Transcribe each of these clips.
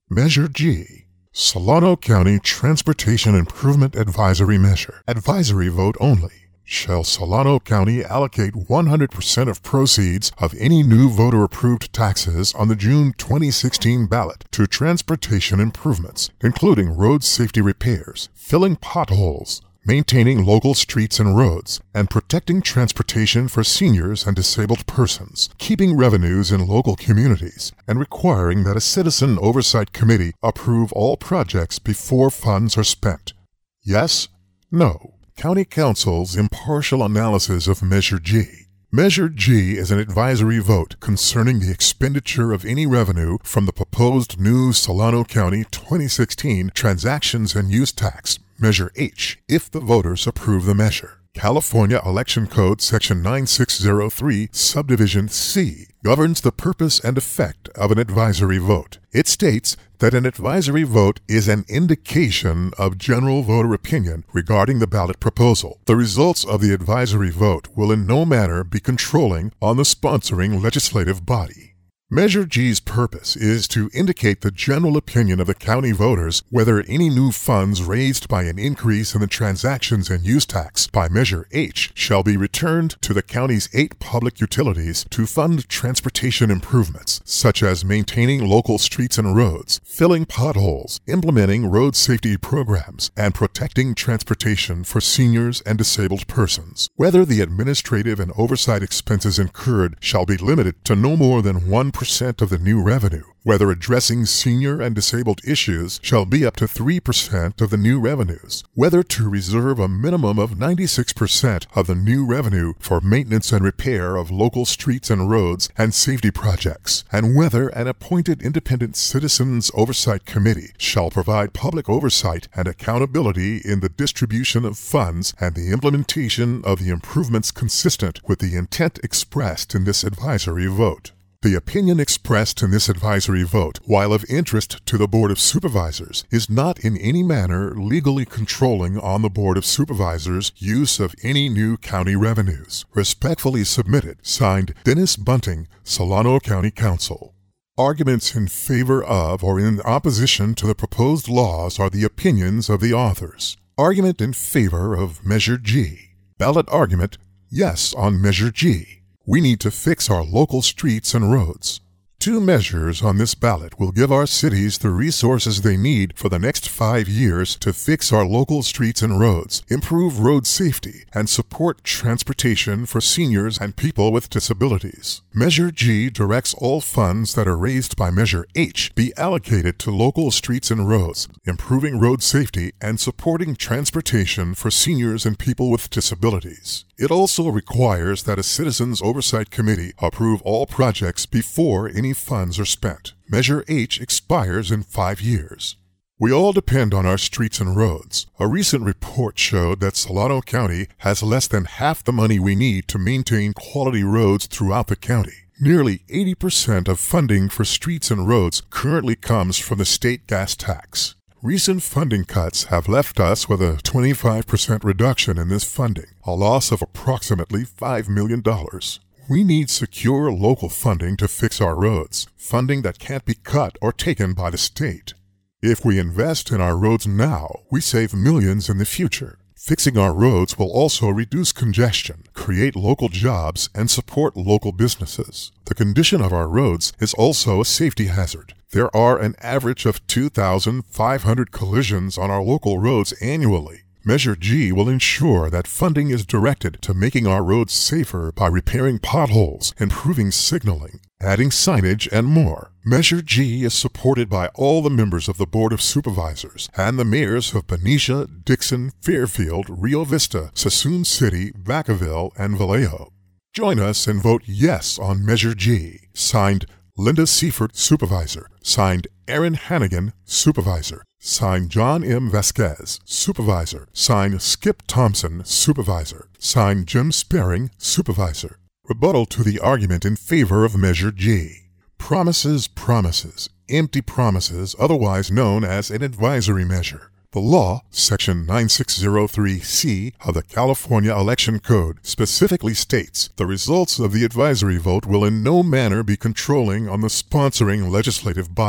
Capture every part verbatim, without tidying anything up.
Measure G, Solano County Transportation Improvement Advisory Measure. Advisory vote only. Shall Solano County allocate one hundred percent of proceeds of any new voter-approved taxes on the June twenty sixteen ballot to transportation improvements, including road safety repairs, filling potholes, maintaining local streets and roads, and protecting transportation for seniors and disabled persons, keeping revenues in local communities, and requiring that a citizen oversight committee approve all projects before funds are spent? Yes? No. County Council's impartial analysis of Measure G. Measure G is an advisory vote concerning the expenditure of any revenue from the proposed new Solano County twenty sixteen Transactions and Use Tax, Measure H, if the voters approve the measure. California Election Code Section nine six zero three, Subdivision C, governs the purpose and effect of an advisory vote. It states that an advisory vote is an indication of general voter opinion regarding the ballot proposal. The results of the advisory vote will in no manner be controlling on the sponsoring legislative body. Measure G's purpose is to indicate the general opinion of the county voters whether any new funds raised by an increase in the Transactions and Use Tax by Measure H shall be returned to the county's eight public utilities to fund transportation improvements, such as maintaining local streets and roads, filling potholes, implementing road safety programs, and protecting transportation for seniors and disabled persons. Whether the administrative and oversight expenses incurred shall be limited to no more than one percent of the new revenue. Whether addressing senior and disabled issues shall be up to three percent of the new revenues. Whether to reserve a minimum of ninety-six percent of the new revenue for maintenance and repair of local streets and roads and safety projects. And whether an appointed independent citizens oversight committee shall provide public oversight and accountability in the distribution of funds and the implementation of the improvements consistent with the intent expressed in this advisory vote. The opinion expressed in this advisory vote, while of interest to the Board of Supervisors, is not in any manner legally controlling on the Board of Supervisors' use of any new county revenues. Respectfully submitted, signed Dennis Bunting, Solano County Council. Arguments in favor of or in opposition to the proposed laws are the opinions of the authors. Argument in favor of Measure G. Ballot argument, yes on Measure G. We need to fix our local streets and roads. Two measures on this ballot will give our cities the resources they need for the next five years to fix our local streets and roads, improve road safety, and support transportation for seniors and people with disabilities. Measure G directs all funds that are raised by Measure H be allocated to local streets and roads, improving road safety and supporting transportation for seniors and people with disabilities. It also requires that a Citizens Oversight Committee approve all projects before any funds are spent. Measure H expires in five years. We all depend on our streets and roads. A recent report showed that Solano County has less than half the money we need to maintain quality roads throughout the county. Nearly eighty percent of funding for streets and roads currently comes from the state gas tax. Recent funding cuts have left us with a twenty-five percent reduction in this funding, a loss of approximately five million dollars. We need secure local funding to fix our roads, funding that can't be cut or taken by the state. If we invest in our roads now, we save millions in the future. Fixing our roads will also reduce congestion, create local jobs, and support local businesses. The condition of our roads is also a safety hazard. There are an average of two thousand five hundred collisions on our local roads annually. Measure G will ensure that funding is directed to making our roads safer by repairing potholes, improving signaling, adding signage, and more. Measure G is supported by all the members of the Board of Supervisors and the mayors of Benicia, Dixon, Fairfield, Rio Vista, Suisun City, Vacaville, and Vallejo. Join us and vote yes on Measure G. Signed, Linda Seifert, Supervisor. Signed, Aaron Hannigan, Supervisor. Signed, John M. Vasquez, Supervisor. Signed, Skip Thompson, Supervisor. Signed, Jim Sparing, Supervisor. Rebuttal to the argument in favor of Measure G. Promises, promises, empty promises, otherwise known as an advisory measure. The law, Section nine six zero three C of the California Election Code, specifically states the results of the advisory vote will in no manner be controlling on the sponsoring legislative body.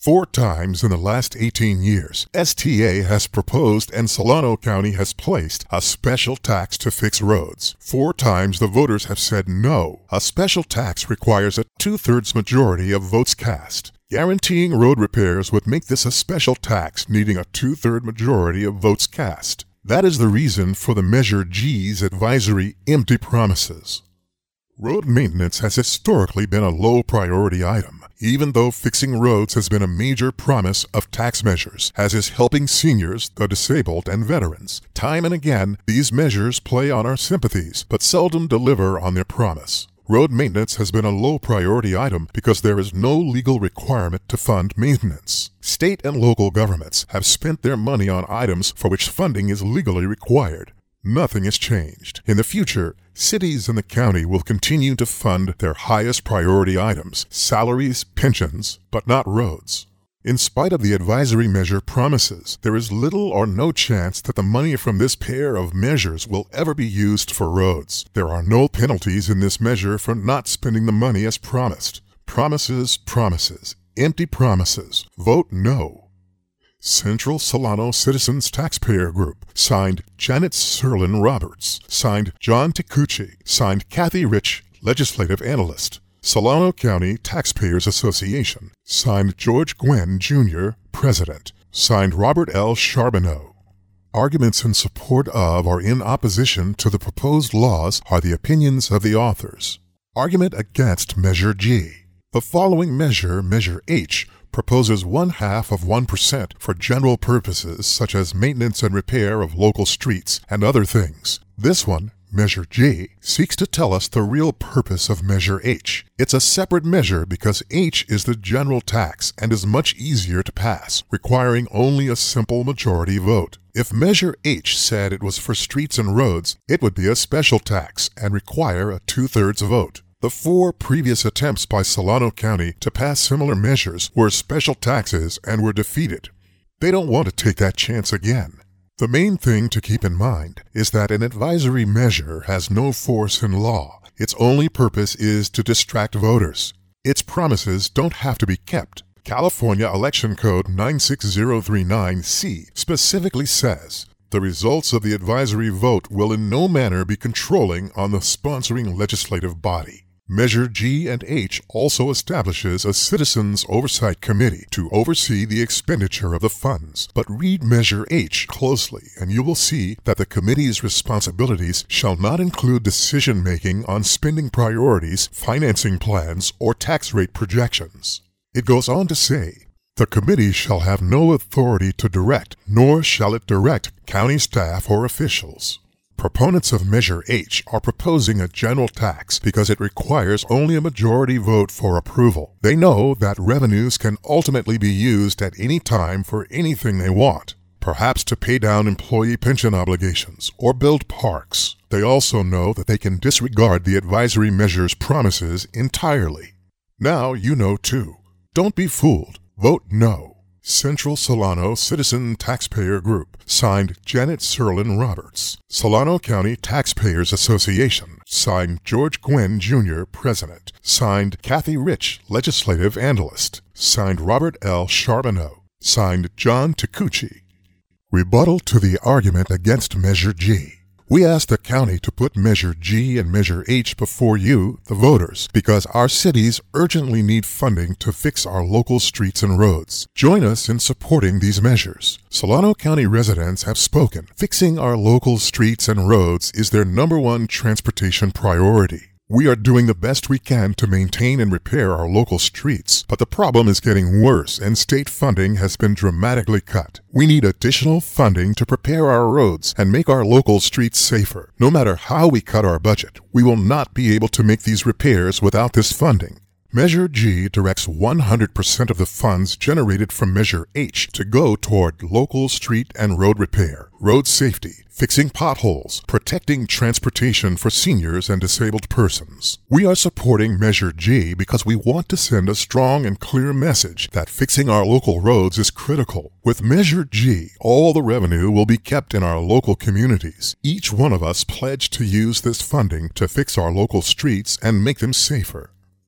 Four times in the last eighteen years, S T A has proposed and Solano County has placed a special tax to fix roads. Four times the voters have said no. A special tax requires a two-thirds majority of votes cast. Guaranteeing road repairs would make this a special tax needing a two-third majority of votes cast. That is the reason for the Measure G's advisory empty promises. Road maintenance has historically been a low priority item, even though fixing roads has been a major promise of tax measures, as is helping seniors, the disabled, and veterans. Time and again, these measures play on our sympathies, but seldom deliver on their promise. Road maintenance has been a low priority item because there is no legal requirement to fund maintenance. State and local governments have spent their money on items for which funding is legally required. Nothing has changed. In the future, cities and the county will continue to fund their highest priority items, salaries, pensions, but not roads. In spite of the advisory measure promises, there is little or no chance that the money from this pair of measures will ever be used for roads. There are no penalties in this measure for not spending the money as promised. Promises, promises, empty promises. Vote no. Central Solano Citizens Taxpayer Group, signed Janet Serlin Roberts, signed John Takuchi, signed Kathy Rich, Legislative Analyst. Solano County Taxpayers Association, signed George Gwen, Junior, President, signed Robert L. Charbonneau. Arguments in support of or in opposition to the proposed laws are the opinions of the authors. Argument against Measure G. The following measure, Measure H, proposes one half of one percent for general purposes such as maintenance and repair of local streets and other things. This one, Measure G, seeks to tell us the real purpose of Measure H. It's a separate measure because H is the general tax and is much easier to pass, requiring only a simple majority vote. If Measure H said it was for streets and roads, it would be a special tax and require a two-thirds vote. The four previous attempts by Solano County to pass similar measures were special taxes and were defeated. They don't want to take that chance again. The main thing to keep in mind is that an advisory measure has no force in law. Its only purpose is to distract voters. Its promises don't have to be kept. California Election Code nine six zero three nine C specifically says, the results of the advisory vote will in no manner be controlling on the sponsoring legislative body. Measure G and H also establishes a Citizens Oversight Committee to oversee the expenditure of the funds. But read Measure H closely, and you will see that the committee's responsibilities shall not include decision-making on spending priorities, financing plans, or tax rate projections. It goes on to say, the committee shall have no authority to direct, nor shall it direct county staff or officials. Proponents of Measure H are proposing a general tax because it requires only a majority vote for approval. They know that revenues can ultimately be used at any time for anything they want, perhaps to pay down employee pension obligations or build parks. They also know that they can disregard the advisory measure's promises entirely. Now you know too. Don't be fooled. Vote no. Central Solano Citizen Taxpayer Group, signed Janet Serlin Roberts. Solano County Taxpayers Association, signed George Gwen, Junior, President. Signed Kathy Rich, Legislative Analyst. Signed Robert L. Charbonneau. Signed John Takuchi. Rebuttal to the argument against Measure G. We asked the county to put Measure G and Measure H before you, the voters, because our cities urgently need funding to fix our local streets and roads. Join us in supporting these measures. Solano County residents have spoken. Fixing our local streets and roads is their number one transportation priority. We are doing the best we can to maintain and repair our local streets, but the problem is getting worse and state funding has been dramatically cut. We need additional funding to prepare our roads and make our local streets safer. No matter how we cut our budget, we will not be able to make these repairs without this funding. Measure G directs one hundred percent of the funds generated from Measure H to go toward local street and road repair, road safety, fixing potholes, protecting transportation for seniors and disabled persons. We are supporting Measure G because we want to send a strong and clear message that fixing our local roads is critical. With Measure G, all the revenue will be kept in our local communities. Each one of us pledged to use this funding to fix our local streets and make them safer.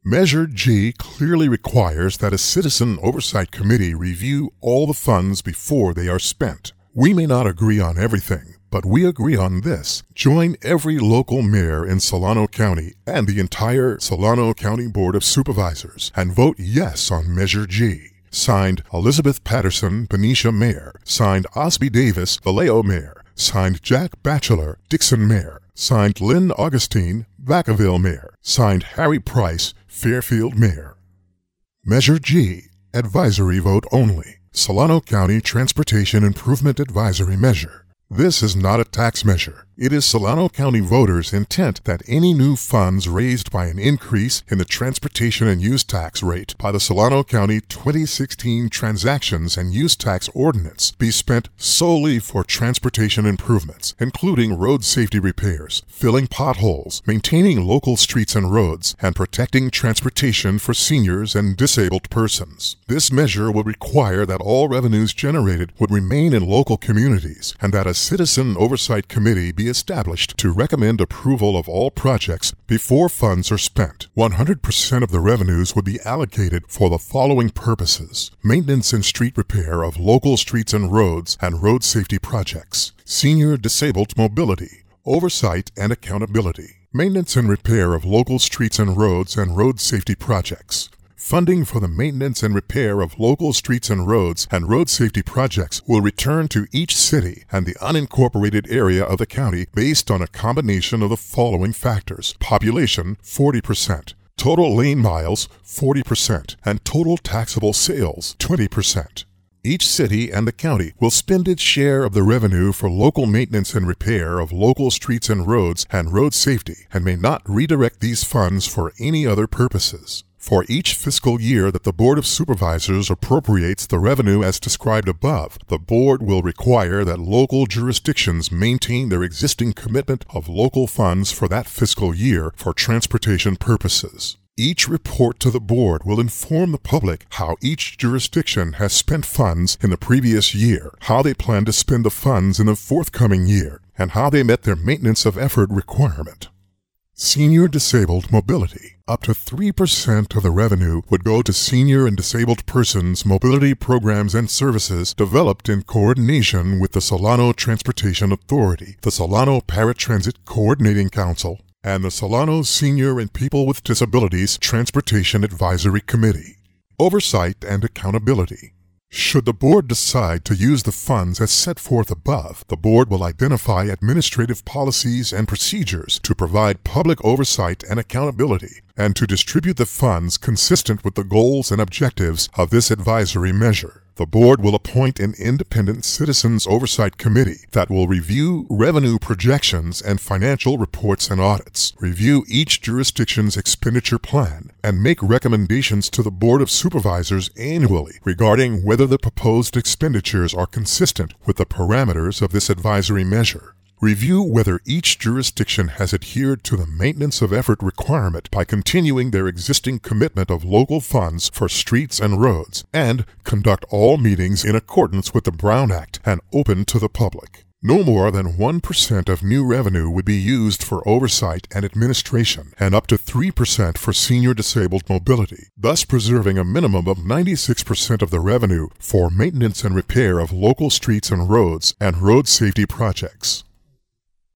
Measure G clearly requires that a citizen oversight committee review all the funds before they are spent. We may not agree on everything, but we agree on this. Join every local mayor in Solano County and the entire Solano County Board of Supervisors and vote yes on Measure G. Signed, Elizabeth Patterson, Benicia Mayor. Signed, Osby Davis, Vallejo Mayor. Signed, Jack Batchelor, Dixon Mayor. Signed, Lynn Augustine, Vacaville Mayor. Signed, Harry Price, Fairfield Mayor. Measure G, advisory vote only. Solano County Transportation Improvement Advisory Measure. This is not a tax measure. It is Solano County voters' intent that any new funds raised by an increase in the transportation and use tax rate by the Solano County twenty sixteen Transactions and Use Tax Ordinance be spent solely for transportation improvements, including road safety repairs, filling potholes, maintaining local streets and roads, and protecting transportation for seniors and disabled persons. This measure will require that all revenues generated would remain in local communities and that a citizen oversight committee be established to recommend approval of all projects before funds are spent. one hundred percent of the revenues would be allocated for the following purposes: maintenance and street repair of local streets and roads and road safety projects, senior disabled mobility, oversight and accountability, maintenance and repair of local streets and roads and road safety projects. Funding for the maintenance and repair of local streets and roads and road safety projects will return to each city and the unincorporated area of the county based on a combination of the following factors: population, forty percent, total lane miles, forty percent, and total taxable sales, twenty percent. Each city and the county will spend its share of the revenue for local maintenance and repair of local streets and roads and road safety and may not redirect these funds for any other purposes. For each fiscal year that the Board of Supervisors appropriates the revenue as described above, the Board will require that local jurisdictions maintain their existing commitment of local funds for that fiscal year for transportation purposes. Each report to the Board will inform the public how each jurisdiction has spent funds in the previous year, how they plan to spend the funds in the forthcoming year, and how they met their maintenance of effort requirement. Senior disabled mobility. Up to three percent of the revenue would go to senior and disabled persons mobility programs and services developed in coordination with the Solano Transportation Authority, the Solano Paratransit Coordinating Council, and the Solano Senior and People with Disabilities Transportation Advisory Committee. Oversight and accountability. Should the Board decide to use the funds as set forth above, the Board will identify administrative policies and procedures to provide public oversight and accountability, and to distribute the funds consistent with the goals and objectives of this advisory measure. The Board will appoint an independent Citizens Oversight Committee that will review revenue projections and financial reports and audits, review each jurisdiction's expenditure plan, and make recommendations to the Board of Supervisors annually regarding whether the proposed expenditures are consistent with the parameters of this advisory measure. Review whether each jurisdiction has adhered to the maintenance of effort requirement by continuing their existing commitment of local funds for streets and roads, and conduct all meetings in accordance with the Brown Act and open to the public. No more than one percent of new revenue would be used for oversight and administration, and up to three percent for senior disabled mobility, thus preserving a minimum of ninety-six percent of the revenue for maintenance and repair of local streets and roads and road safety projects.